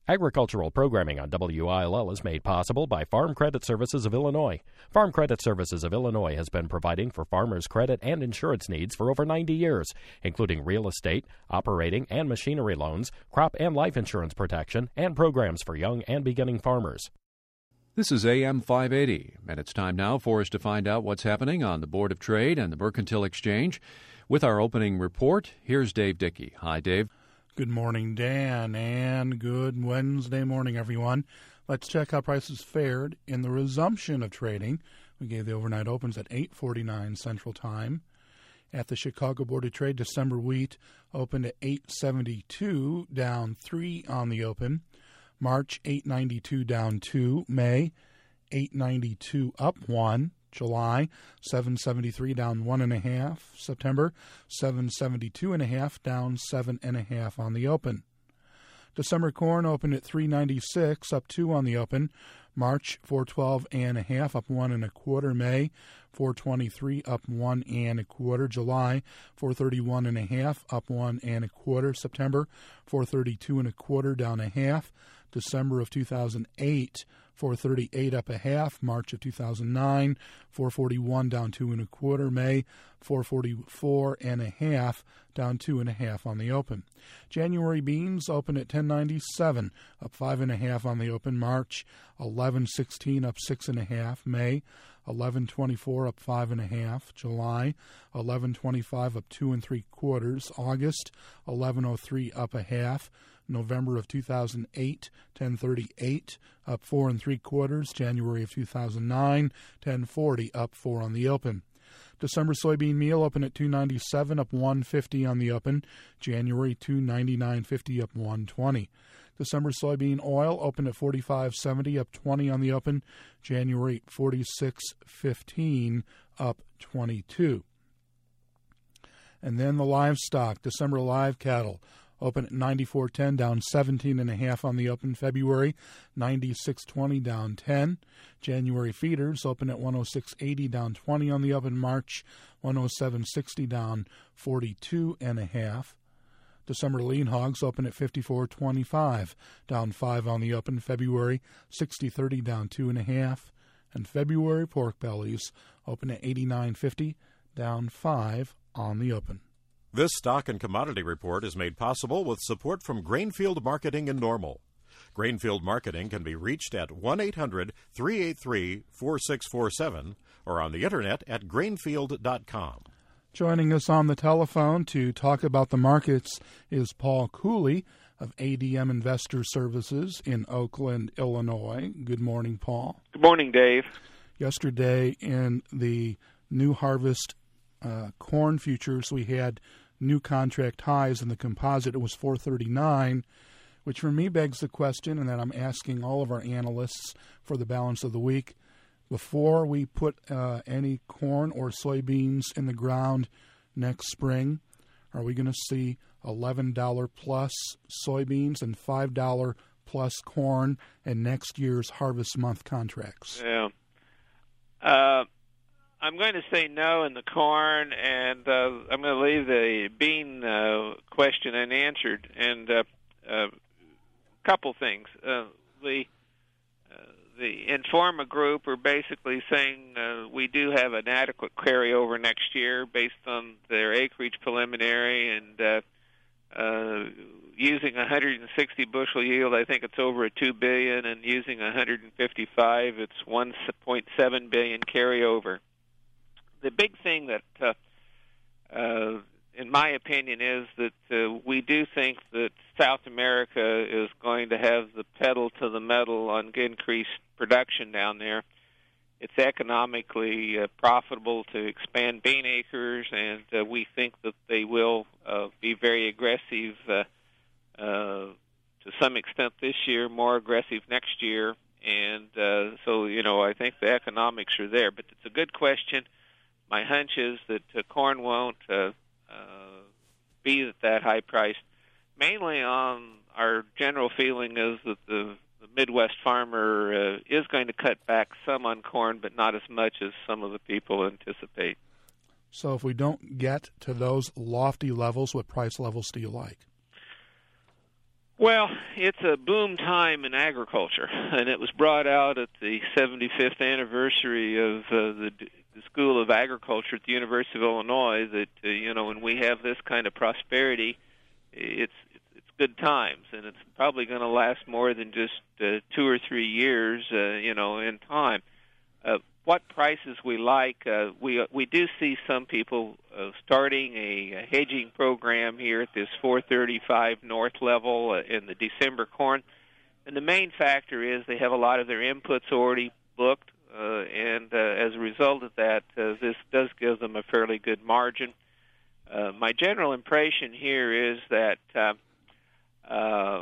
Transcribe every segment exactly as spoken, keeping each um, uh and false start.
Agricultural programming on W I L L is made possible by Farm Credit Services of Illinois. Farm Credit Services of Illinois has been providing for farmers' credit and insurance needs for over ninety years, including real estate, operating and machinery loans, crop and life insurance protection, and programs for young and beginning farmers. This is A M five eighty, and it's time now for us to find out what's happening on the Board of Trade and the Mercantile Exchange. With our opening report, here's Dave Dickey. Hi, Dave. Good morning, Dan, and good Wednesday morning, everyone. Let's check how prices fared in the resumption of trading. We gave the overnight opens at eight forty-nine Central Time. At the Chicago Board of Trade, December wheat opened at eight seventy-two, down three on the open. March, eight ninety-two, down two. May, eight ninety-two, up one. July, seven seventy-three, down one and a half. September, seven seventy-two and a half, down seven and a half on the open. December corn opened at three ninety-six, up two on the open. March, four twelve and a half, up one and a quarter. May, four twenty-three, up one and a quarter. July, four thirty-one and a half, up one and a quarter. September, four thirty-two and a quarter, down a half. December of two thousand eight, four thirty-eight up a half. March of two thousand nine, four forty-one down two and a quarter. May, four forty-four and a half, down two and a half on the open. January beans open at ten ninety-seven, up five and a half on the open. March, eleven sixteen, up six and a half. May, eleven twenty-four, up five and a half. July, eleven twenty-five, up two and three quarters. August, eleven oh three, up a half. November of two thousand eight, ten thirty-eight, up four and three quarters. January of two thousand nine, ten forty, up four on the open. December soybean meal open at two ninety-seven, up one fifty on the open. January two ninety-nine fifty, up one twenty. December soybean oil open at forty-five seventy, up twenty on the open. January forty-six fifteen, up twenty-two. And then the livestock, December live cattle open at ninety-four ten, down seventeen and a half on the open. February, ninety-six twenty, down ten. January feeders open at one oh six eighty, down twenty on the open. March, one oh seven sixty, down forty-two and a half. December lean hogs open at fifty-four twenty-five, down five on the open. February, sixty thirty, down two and a half. And February pork bellies open at eighty-nine fifty, down five on the open. This stock and commodity report is made possible with support from Grainfield Marketing in Normal. Grainfield Marketing can be reached at one eight hundred, three eight three, four six four seven or on the internet at grainfield dot com. Joining us on the telephone to talk about the markets is Paul Cooley of A D M Investor Services in Oakland, Illinois. Good morning, Paul. Good morning, Dave. Yesterday in the new harvest Uh, corn futures, we had new contract highs. In the composite, it was four thirty-nine, which for me begs the question, and that I'm asking all of our analysts for the balance of the week. Before we put uh, any corn or soybeans in the ground next spring, are we going to see eleven dollars plus soybeans and five dollars plus corn in next year's harvest month contracts? Yeah. Uh I'm going to say no in the corn, and uh, I'm going to leave the bean uh, question unanswered. And a uh, uh, couple things. Uh, the uh, the Informa group are basically saying uh, we do have an adequate carryover next year based on their acreage preliminary, and uh, uh, using one hundred sixty bushel yield, I think it's over a two billion, and using one hundred fifty-five, it's one point seven billion carryover. The big thing that, uh, uh, in my opinion, is that uh, we do think that South America is going to have the pedal to the metal on increased production down there. It's economically uh, profitable to expand bean acres, and uh, we think that they will uh, be very aggressive uh, uh, to some extent this year, more aggressive next year. And uh, so, you know, I think the economics are there. But it's a good question. My hunch is that uh, corn won't uh, uh, be at that high price. Mainly on our general feeling is that the, the Midwest farmer uh, is going to cut back some on corn, but not as much as some of the people anticipate. So if we don't get to those lofty levels, what price levels do you like? Well, it's a boom time in agriculture, and it was brought out at the seventy-fifth anniversary of uh, the, the School of Agriculture at the University of Illinois that, uh, you know, when we have this kind of prosperity, it's it's good times, and it's probably going to last more than just uh, two or three years, uh, you know, in time. Uh, what prices we like, uh, we we do see some people uh, starting a, a hedging program here at this four thirty-five north level uh, in the December corn. And the main factor is they have a lot of their inputs already booked, uh, and uh, as a result of that, uh, this does give them a fairly good margin. Uh, my general impression here is that uh, uh,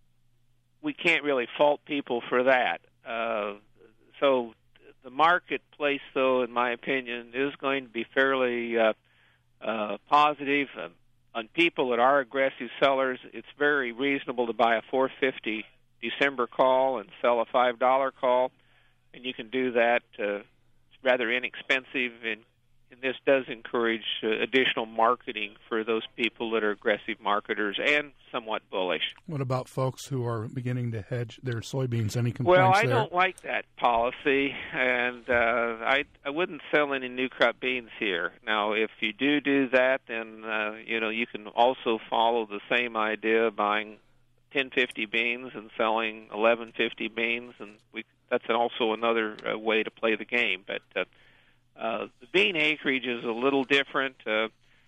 we can't really fault people for that. Uh, so the marketplace, though, in my opinion, is going to be fairly uh, uh, positive. Uh, on people that are aggressive sellers, it's very reasonable to buy a four fifty December call and sell a five dollar call, and you can do that. Uh, it's rather inexpensive, and, and this does encourage uh, additional marketing for those people that are aggressive marketers and somewhat bullish. What about folks who are beginning to hedge their soybeans? Any complaints Well, I there? don't like that policy, and uh, I I wouldn't sell any new crop beans here. Now, if you do do that, then uh, you know you can also follow the same idea, buying ten fifty beans and selling eleven fifty beans, and we that's also another uh, way to play the game. But uh, uh, the bean acreage is a little different. Uh,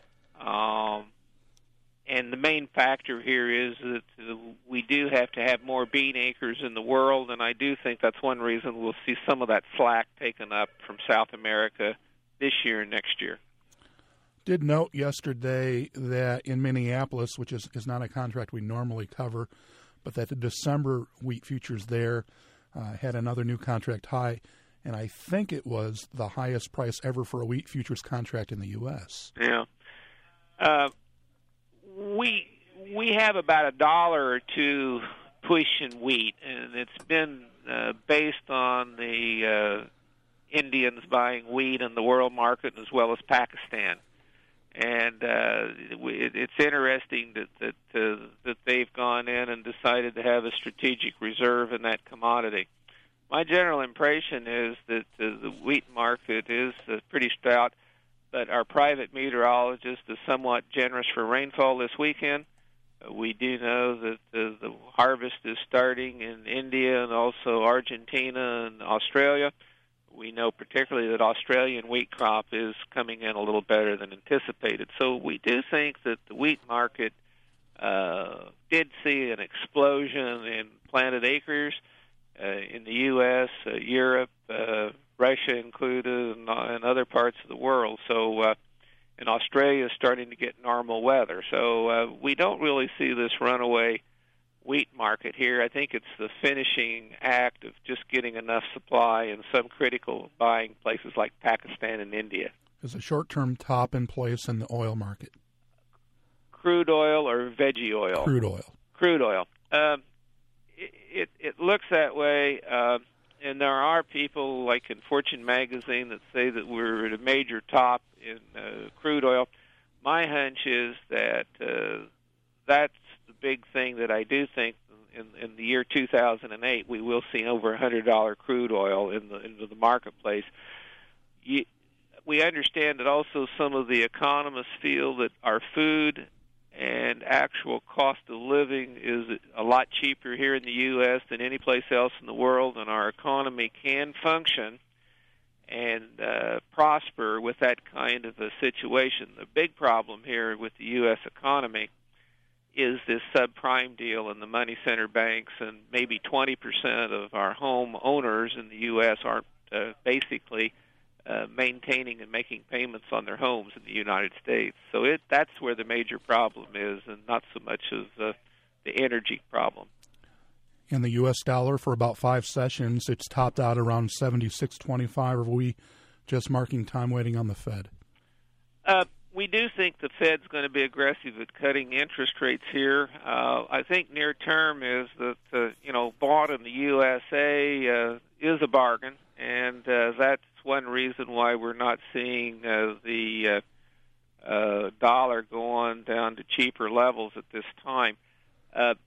um, And the main factor here is that we do have to have more bean acres in the world, and I do think that's one reason we'll see some of that slack taken up from South America this year and next year. Did note yesterday that in Minneapolis, which is, is not a contract we normally cover, but that the December wheat futures there uh, had another new contract high, and I think it was the highest price ever for a wheat futures contract in the U S Yeah. Uh, We we have about a dollar or two push in wheat, and it's been uh, based on the uh, Indians buying wheat in the world market as well as Pakistan. And uh, it, it's interesting that that, uh, that they've gone in and decided to have a strategic reserve in that commodity. My general impression is that uh, the wheat market is uh, pretty stout, but our private meteorologist is somewhat generous for rainfall this weekend. Uh, we do know that uh, the harvest is starting in India and also Argentina and Australia. We know particularly that Australian wheat crop is coming in a little better than anticipated. So we do think that the wheat market uh, did see an explosion in planted acres uh, in the U S, uh, Europe, uh, Russia included, and, and other parts of the world. So, uh, and Australia is starting to get normal weather. So uh, we don't really see this runaway wheat market here. I think it's the finishing act of just getting enough supply in some critical buying places like Pakistan and India. Is a short-term top in place in the oil market? Crude oil or veggie oil? Crude oil. Crude oil. Um, it, it, it looks that way. Uh, And there are people like in Fortune magazine that say that we're at a major top in uh, crude oil. My hunch is that uh, that's the big thing that I do think in, in the year two thousand eight we will see over one hundred dollars crude oil in the into the marketplace. You, we understand that also some of the economists feel that our food and actual cost of living is a lot cheaper here in the U S than any place else in the world, and our economy can function and uh, prosper with that kind of a situation. The big problem here with the U S economy is this subprime deal in the money center banks, and maybe twenty percent of our home owners in the U S aren't uh, basically Uh, maintaining and making payments on their homes in the United States. So it that's where the major problem is, and not so much as uh, the energy problem. In the U S dollar for about five sessions, it's topped out around seventy-six twenty-five. Are we just marking time waiting on the Fed? Uh, we do think the Fed's going to be aggressive at cutting interest rates here. Uh, I think near term is that, uh, you know, bought in the U S A uh, is a bargain, and uh, that's one reason why we're not seeing uh, the uh, uh, dollar go on down to cheaper levels at this time. Uh, I did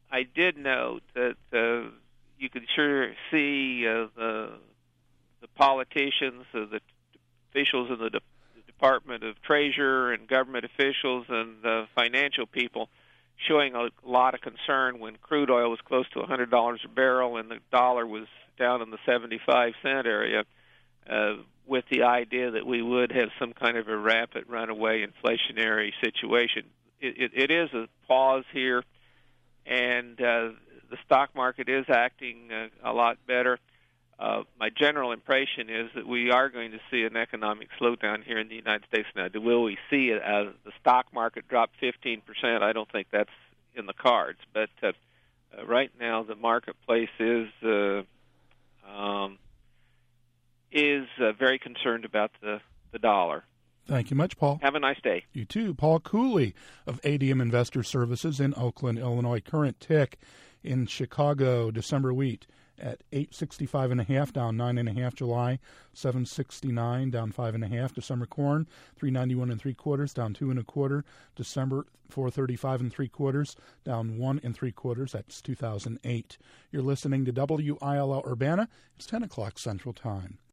did note that uh, you could sure see uh, the the politicians, uh, the officials in the, De- the Department of Treasury and government officials and uh, financial people showing a lot of concern when crude oil was close to one hundred dollars a barrel and the dollar was down in the seventy-five cent area, uh, with the idea that we would have some kind of a rapid runaway inflationary situation. It, it, it is a pause here, and uh, the stock market is acting uh, a lot better. Uh, my general impression is that we are going to see an economic slowdown here in the United States now. Will we see it as the stock market drop fifteen percent? I don't think that's in the cards. But uh, uh, right now the marketplace is uh, um, is uh, very concerned about the, the dollar. Thank you much, Paul. Have a nice day. You too. Paul Cooley of A D M Investor Services in Oakland, Illinois. Current tick in Chicago, December wheat at eight sixty-five and a half, down nine and a half. July seven sixty-nine, down five and a half. December corn three ninety-one and three quarters, down two and a quarter. December four thirty-five and three quarters, down one and three quarters. That's two thousand eight. You're listening to W I L L Urbana. It's ten o'clock Central Time.